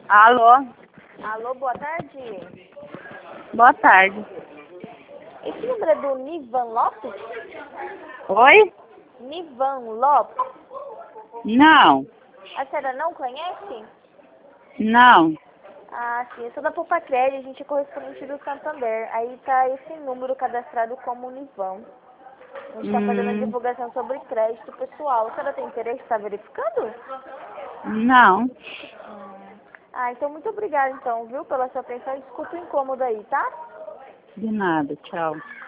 Alô? Alô, boa tarde. Boa tarde. Esse número é do Nivan Lopes? Oi? Nivan Lopes? Não. A senhora não conhece? Não. Ah, sim, eu sou da Popacred, a gente é correspondente do Santander. Aí tá esse número cadastrado como Nivan. A gente tá fazendo a divulgação sobre crédito pessoal. A senhora tem interesse? Está verificando? Não. Ah, então muito obrigada então, viu, pela sua atenção. Desculpa o incômodo aí, tá? De nada. Tchau.